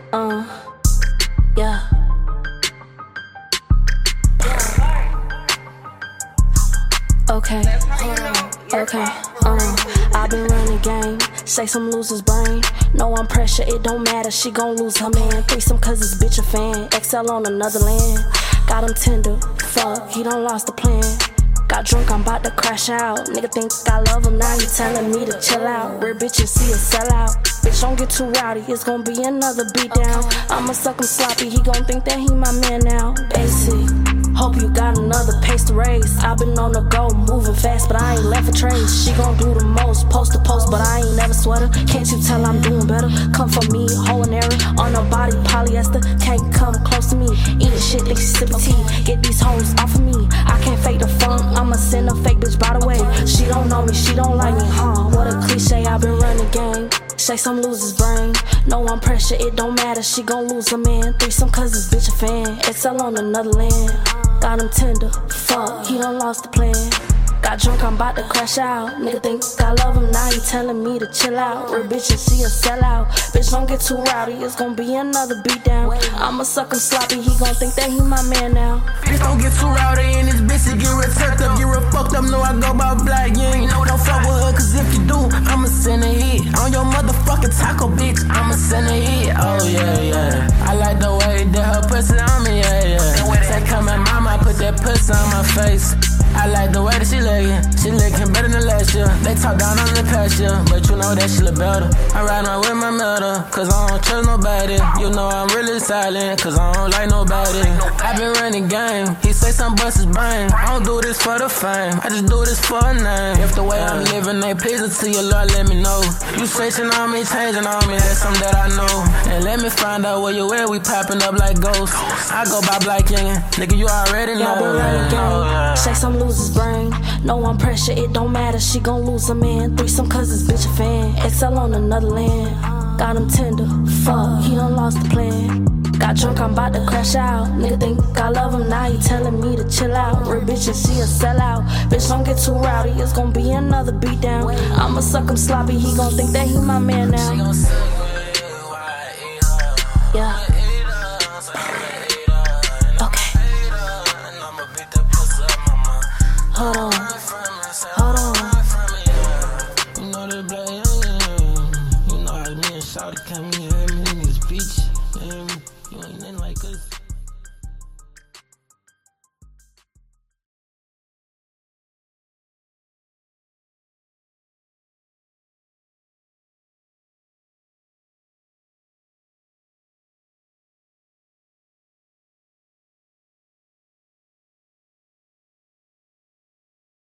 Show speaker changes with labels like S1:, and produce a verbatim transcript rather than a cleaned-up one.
S1: Uh, yeah. Okay, okay, uh, I've been running game, say some loser's brain. No, I'm pressure, it don't matter, she gon' lose her man. Threesome cause this bitch a fan, Excel on another land. Got him tender, fuck, he done lost the plan. Got drunk, I'm about to crash out. Nigga think I love him, now he telling me to chill out. Rare bitches see a sellout. Bitch, don't get too rowdy, it's gon' be another beatdown. I'ma suck him sloppy, he gon' think that he my man now. Basic, hope you got another pace to raise. I been on the go, moving fast, but I ain't left a trace. She gon' do the most, post to post, but I ain't never sweat her. Can't you tell I'm doing better? Come for me, whole and error. On her body, polyester, can't come close to me. Eating shit, think she sippin' tea. Get these hoes off of me. I can't fake the funk, I'ma send a fake bitch by the way. She don't know me, she don't like me, huh? What a cliche, I been running game. Shake some loser's brain. No, I'm pressure, it don't matter, she gon' lose a man. Threesome cause this bitch a fan, Excel on another land. Got him tender, fuck, he done lost the plan. Got drunk, I'm about to crash out. Nigga think I love him, now he telling me to chill out. Real bitches see a sellout. Bitch, don't get too rowdy, it's gon' be another beatdown. I'ma suck him sloppy, he gon' think that he my man now.
S2: Bitch, don't get too rowdy and this bitch, she get real turned up. Get real fucked up, know I go by black. You ain't know, don't fuck with her, cause if you do, I'ma send a hit. On your motherfucking taco, bitch, I'ma send a hit. Oh yeah, yeah. I like the way that her pussy on me, yeah, yeah. Say come at mama, put that pussy on my face. I like the way that she lickin', she lickin' better than last year. They talk down on the past year, but you know that she look better. I ride around with my metal, cause I don't trust nobody. You know I'm really silent, cause I don't like nobody. I been running game, he say some bust his brain. I don't do this for the fame, I just do this for a name. If the way I'm living ain't pleasing to you, Lord, let me know. You searching on me, changing on me, that's something that I know. And let me find out where you at, we popping up like ghosts. I go by Black Youngin, nigga, you already know.
S1: Y'all been running game, shake some loser's brain. No, I'm pressure, it don't matter, she gon' lose a man. Threesome cause this bitch a fan, Excel on another land. Got him tender, fuck, he done lost the plan. Got drunk, I'm about to crash out. Nigga think I love him, now he telling me to chill out. Real bitches see a sellout. Bitch, don't get too rowdy, it's gon' be another beatdown. I'ma suck him sloppy, he gon' think that he my man now. Yeah. Okay. Hold on. Hold on.
S2: You know that black, you know how me and Shawty came here in this beach. You ain't nothing like us.